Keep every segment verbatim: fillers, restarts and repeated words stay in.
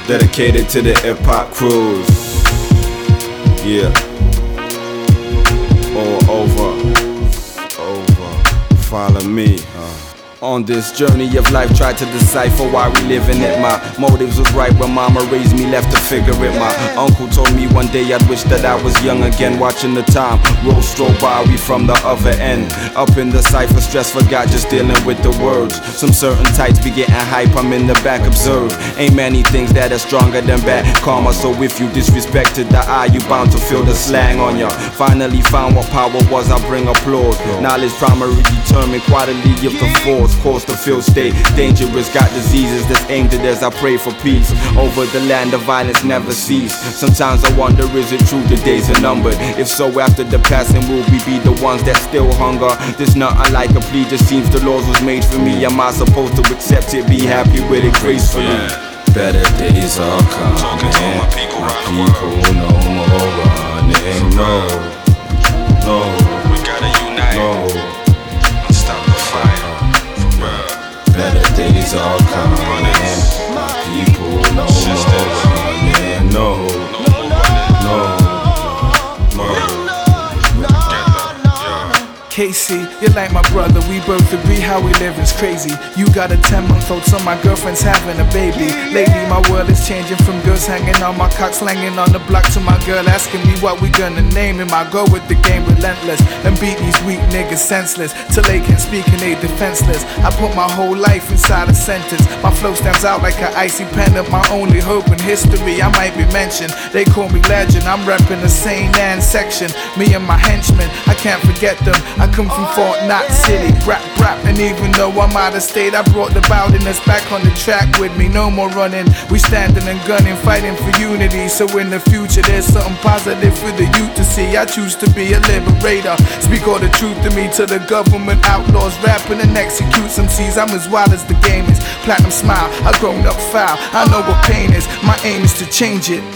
dedicated to the hip-hop crews. Yeah. All over, over, follow me. uh. On this journey of life, tried to decipher why we living it. My motives was right when mama raised me, left to figure it. My uncle told me one day I'd wish that I was young again. Watching the time roll stroll by, we from the other end. Up in the cipher, stress forgot, just dealing with the words. Some certain types be getting hype, I'm in the back, observe. Ain't many things that are stronger than bad karma. So if you disrespected the eye, you bound to feel the slang on ya. Finally found what power was, I bring applause. Knowledge primary determined quality of the force. Course the field stay dangerous, got diseases that's aimed at as I pray for peace. Over the land of violence never cease. Sometimes I wonder, is it true the days are numbered? If so, after the passing, will we be the ones that still hunger? This nothing like a plea, just seems the laws was made for me. Am I supposed to accept it, be happy with it gracefully? Yeah. Better days are coming. Talking to all my people My around the people world. no more running. No, no, We gotta unite. no. And stop the fight. For real. Better days are coming. My people no more running. No, No more running. no, no. Together. Yeah. K C, you're like my brother, we both agree how we live is crazy. You got a ten month old son, my girlfriend's having a baby. Lately my world is changing from girls hanging on my cock, slanging on the block, to my girl asking me what we gonna name him. I go with the game relentless and beat these weak niggas senseless till they can speak and they defenseless. I put my whole life inside a sentence. My flow stands out like an icy pendant, my only hope in history I might be mentioned. They call me legend, I'm repping the Saint Anne section. Me and my henchmen, I can't forget them. I come from Fort Knott City, rap rap, and even though I'm out of state, I brought the Bowdiness back on the track with me. No more running, we standing and gunning, fighting for unity. So in the future there's something positive for the youth to see. I choose to be a liberator, speak all the truth to me, to the government outlaws, rapping and execute some C's. I'm as wild as the game is, platinum smile, I grown up foul, I know what pain is, my aim is to change it.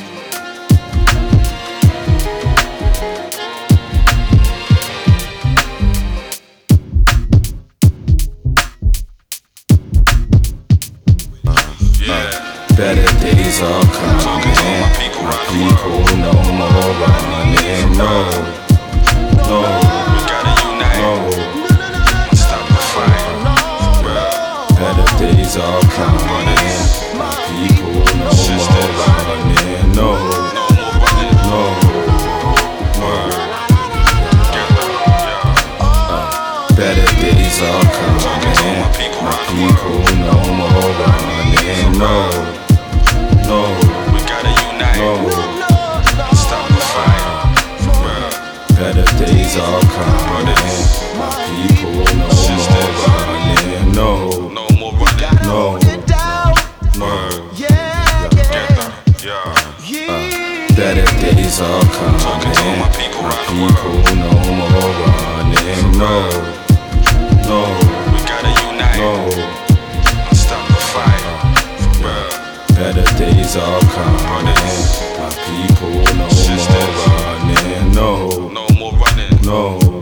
Better days are coming. Talking to all my people My around the world. people no more running. No, no, We gotta unite. no. And stop the fight. For real. Better days are coming. My people no more running. No, No more running. no, Word. Together. Yeah. better days are Talking to all coming. my people My around the world. people no more running. No, no, We gotta unite. no. And stop the fight. For real. Better days are coming. My people no more running. No, No more running. no, no. Together. Yeah. Better days are coming. Talking to all my people My around the world. people no more running. No, no, We gotta unite. no. And stop the fight. For real. Better days are coming. My people no more running. No, No more running. no.